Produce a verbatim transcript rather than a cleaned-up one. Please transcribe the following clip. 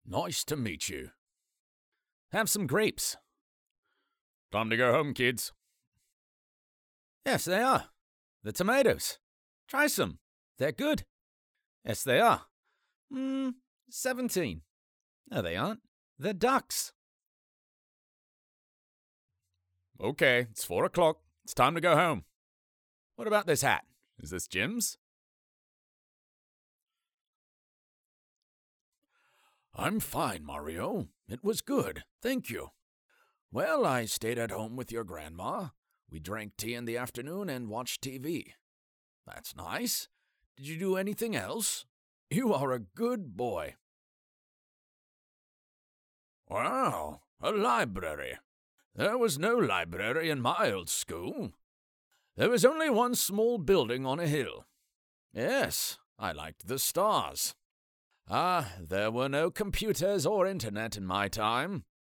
Nice to meet you. Have some grapes. Time to go home, kids. Yes, they are. The tomatoes. Try some. They're good. Yes, they are. Hmm, seventeen. No, they aren't. They're ducks. Okay, it's four o'clock. It's time to go home. What about this hat? Is this Jim's? I'm fine, Mario. It was good, thank you. Well, I stayed at home with your grandma. We drank tea in the afternoon and watched T V. That's nice. Did you do anything else? You are a good boy. Wow, a library. There was no library in my old school. There was only one small building on a hill. Yes, I liked the stars. Ah, there were no computers or internet in my time.